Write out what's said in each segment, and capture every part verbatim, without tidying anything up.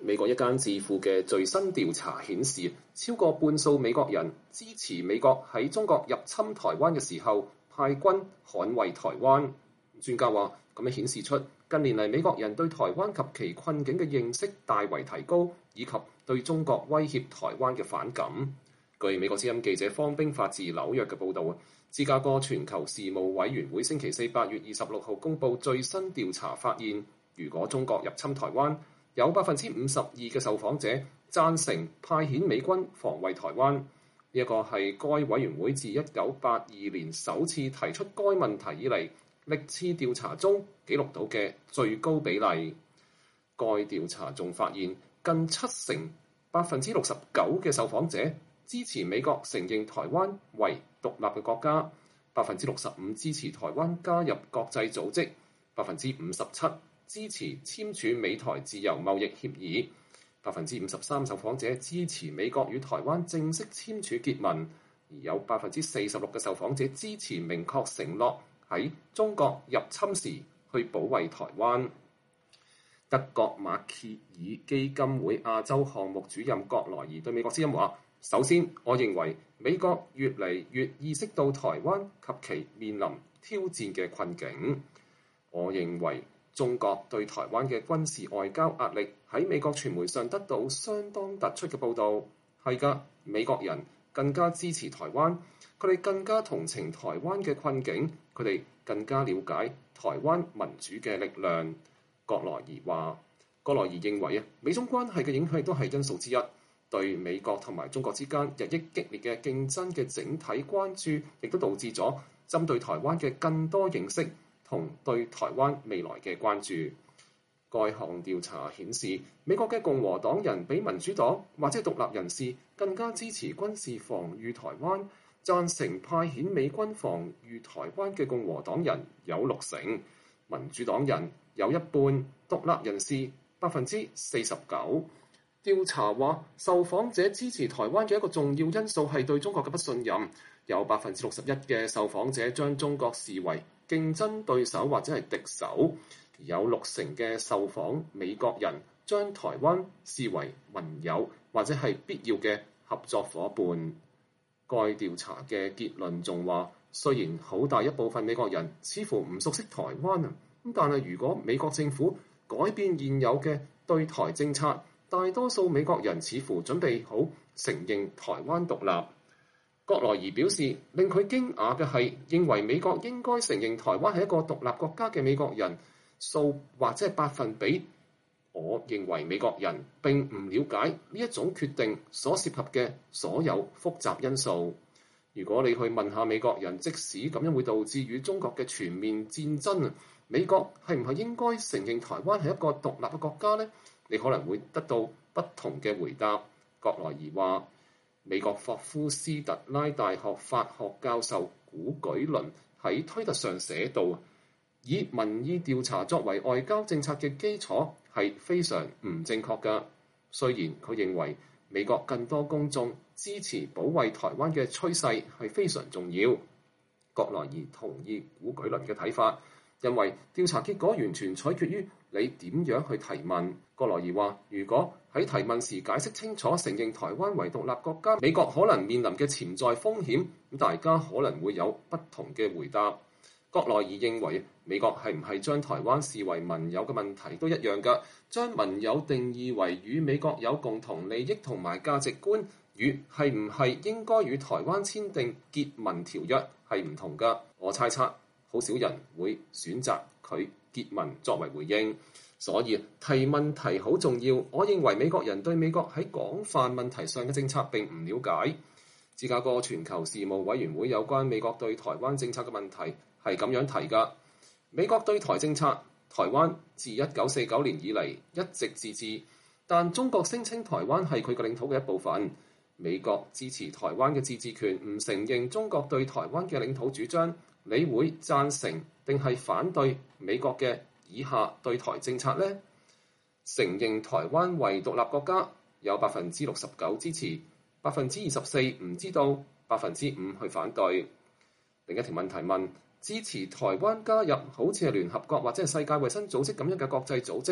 美國一間智庫嘅最新調查顯示，超過半數美國人支持美國喺中國入侵台灣嘅時候派軍捍衛台灣。專家話，咁樣顯示出近年嚟美國人對台灣及其困境嘅認識大為提高，以及對中國威脅台灣嘅反感。據美國之音記者方冰發自紐約嘅報導，芝加哥全球事務委員會星期四八月二十六號公佈最新調查發現，如果中國入侵台灣，有百分之五十二嘅受訪者贊成派遣美軍防衛台灣。呢一個係該委員會自一九八二年首次提出該問題以嚟，歷次調查中記錄到嘅最高比例。該調查仲發現，近七成百分之六十九嘅受訪者支持美國承認台灣為獨立嘅國家，百分之六十五支持台灣加入國際組織，百分之五十七支持簽署美台自由貿易協議，百分之五十三受訪者支持美國與台灣正式簽署結盟，而有百分之四十六嘅受訪者支持明確承諾喺中國入侵時去保衛台灣。德國馬歇爾基金會亞洲項目主任葛萊儀對美國之音話：首先，我認為美國越嚟越意識到台灣及其面臨挑戰嘅困境。我認為中國對台灣嘅軍事外交壓力喺美國傳媒上得到相當突出嘅報導。係㗎，美國人更加支持台灣，佢哋更加同情台灣嘅困境，佢哋更加了解台灣民主嘅力量。葛萊儀話：葛萊儀認為啊，美中關係嘅影響亦都係因素之一。對美國同埋中國之間日益激烈嘅競爭嘅整體關注，亦都導致咗針對台灣嘅更多認識同對台灣未來嘅關注。該項調查顯示，美國嘅共和黨人比民主黨或者獨立人士更加支持軍事防禦台灣，贊成派遣美軍防禦台灣嘅共和黨人有六成，民主黨人有一半，獨立人士百分之四十九。調查話，受訪者支持台灣嘅一個重要因素係對中國嘅不信任，有百分之六十一嘅受訪者將中國視為競爭對手或者係敵手，有六成嘅受訪美國人將台灣視為盟友或者係必要嘅合作夥伴。該調查嘅結論仲話，雖然好大一部分美國人似乎唔熟悉台灣啊，咁但係如果美國政府改變現有嘅對台政策，大多數美國人似乎準備好承認台灣獨立。葛萊儀表示，令佢驚訝嘅係，認為美國應該承認台灣係一個獨立國家嘅美國人數或者係百分比。我認為美國人並唔了解呢一種決定所涉及嘅所有複雜因素。如果你去問下美國人，即使咁樣會導致與中國嘅全面戰爭，美國係唔係應該承認台灣係一個獨立嘅國家呢？你可能會得到不同嘅回答。葛萊儀話，美國霍夫斯特拉大學法學教授古舉倫喺推特上寫道，以民意調查作為外交政策嘅基礎係非常唔正確㗎。雖然佢認為美國更多公眾支持保衛台灣嘅趨勢係非常重要，葛萊儀同意古舉倫嘅睇法，因為調查結果完全取決於你點樣去提問。葛萊儀話，如果喺提問時解釋清楚承認台灣為獨立國家，美國可能面臨嘅潛在風險，咁大家可能會有不同嘅回答。葛萊儀認為美國係唔係將台灣視為盟友嘅問題都一樣㗎，將盟友定義為與美國有共同利益同埋價值觀，與係唔係應該與台灣簽訂結盟條約係唔同㗎。我猜測好少人會選擇佢結盟作為回應，所以提問題好重要。我認為美國人對美國喺廣泛問題上嘅政策並唔了解。芝加哥全球事務委員會有關美國對台灣政策嘅問題係咁樣提㗎。美國對台政策，台灣自一九四九年以嚟一直自治，但中國聲稱台灣係佢嘅領土嘅一部分。美國支持台灣嘅自治權，唔承認中國對台灣嘅領土主張。你會贊成定係反對美國嘅以下對台政策呢？承認台灣為獨立國家，有百分之六十九支持，百分之二十四唔知道，百分之五去反對。另一條問題問，支持台灣加入好似係聯合國或者係世界衛生組織咁樣嘅國際組織，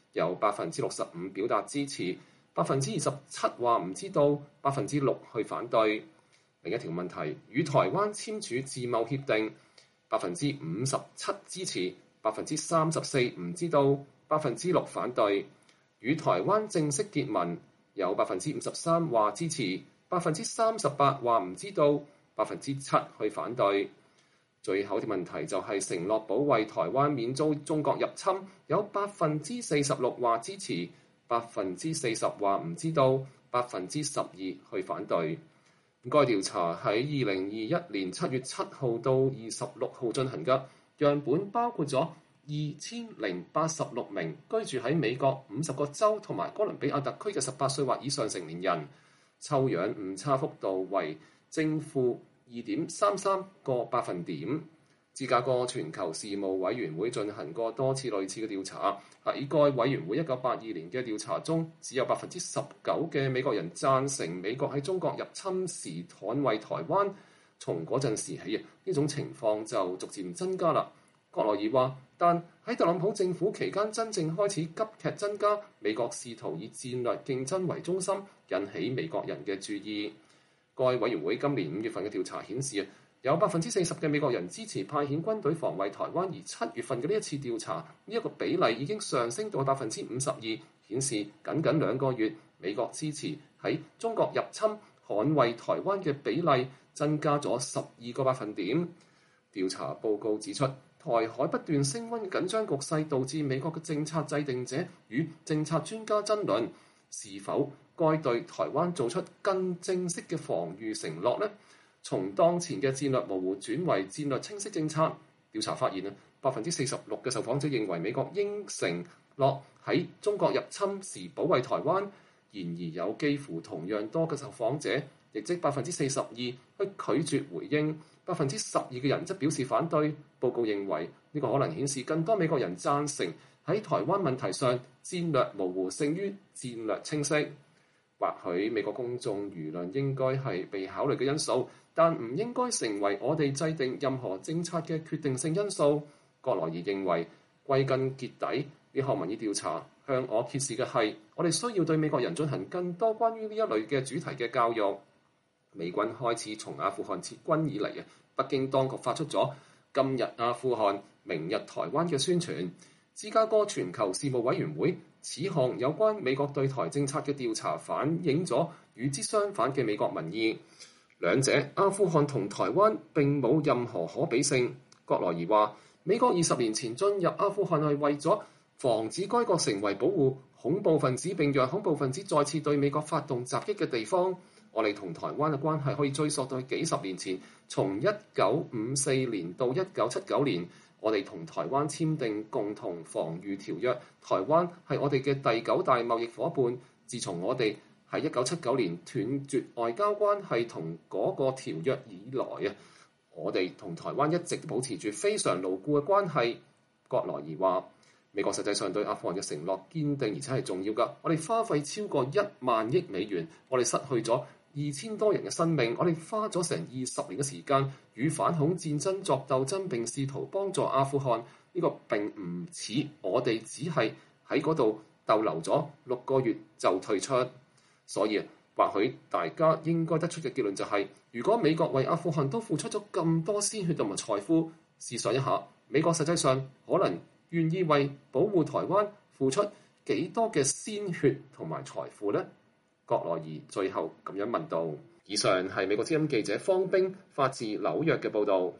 有百分之六十五表達支持，百分之二十七話唔知道，百分之六去反對。另一條問題，與台灣簽署自貿協定，百分之五十七支持，百分之三十四唔知道，百分之六反對。與台灣正式結盟，有百分之五十三話支持，百分之三十八話唔知道，百分之七去反對。最後嘅問題就係承諾保衛台灣免遭中國入侵，有百分之四十六話支持，百分之四十話唔知道，百分之十二去反對。該調查喺二零二一年七月七號到二十六號進行嘅，樣本包括咗二千零八十六名居住喺美國五十個州同埋哥倫比亞特區嘅十八歲或以上成年人，抽樣誤差幅度為正負二點三三個百分點。芝加哥全球事務委員會進行過多次類似嘅調查，喺該委員會一九八二年嘅調查中，只有百分之十九嘅美國人贊成美國喺中國入侵時捍衛台灣。從嗰陣時起啊，呢種情況就逐漸增加啦。葛萊爾話，但喺特朗普政府期間真正開始急劇增加，美國試圖以戰略競爭為中心，引起美國人嘅注意。該委員會今年五月份嘅調查顯示啊，有百分之四十嘅美國人支持派遣軍隊防衛台灣，而七月份嘅呢一次調查，呢一個比例已經上升到百分之五十二，顯示僅僅兩個月，美國支持喺中國入侵捍衛台灣嘅比例增加咗十二個百分點。調查報告指出，台海不斷升溫嘅緊張局勢導致美國嘅政策制定者與政策專家爭論，是否該對台灣做出更正式嘅防禦承諾呢？從當前嘅戰略模糊轉為戰略清晰政策。調查發現啊，百分之四十六嘅受訪者認為美國應承諾喺中國入侵時保衛台灣，然而有幾乎同樣多嘅受訪者，亦即百分之四十二去拒絕回應，百分之十二嘅人則表示反對。報告認為呢個可能顯示更多美國人贊成喺台灣問題上戰略模糊勝於戰略清晰。或許美國公眾輿論應該係被考慮嘅因素，但唔應該成為我哋制定任何政策嘅決定性因素。葛萊爾認為，歸根結底，呢項民意調查向我揭示嘅係，我哋需要對美國人進行更多關於呢一類嘅主題嘅教育。美軍開始從阿富汗撤軍以嚟啊，北京當局發出咗今日阿富汗，明日台灣嘅宣傳。芝加哥全球事務委員會此項有關美國對台政策嘅調查反映咗與之相反嘅美國民意，兩者阿富汗同台灣並冇任何可比性。葛萊爾話，美國二十年前進入阿富汗係為咗防止該國成為保護恐怖分子並讓恐怖分子再次對美國發動襲擊嘅地方。我哋同台灣嘅關係可以追溯到幾十年前，從一九五四年到一九七九年，我哋同台灣簽訂共同防禦條約，台灣係我哋嘅第九大貿易夥伴。自從我哋喺一九七九年斷絕外交關係同嗰個條約以來啊，我哋同台灣一直保持住非常牢固嘅關係。葛萊爾話，美國實際上對阿富汗嘅承諾堅定而且係重要㗎。我哋花費超過一萬億美元，我哋失去咗二千多人嘅生命，我哋花咗成二十年嘅時間與反恐戰爭作鬥爭，並試圖幫助阿富汗。呢個並唔似我哋只係喺嗰度逗留咗六個月就退出。所以或許大家應該得出嘅結論就係，如果美國為阿富汗都付出咗咁多鮮血同埋財富，試想一下，美國實際上可能願意為保護台灣付出幾多嘅鮮血同埋財富呢？葛萊爾最後咁樣問道。以上係美國之音記者方冰發自紐約嘅報導。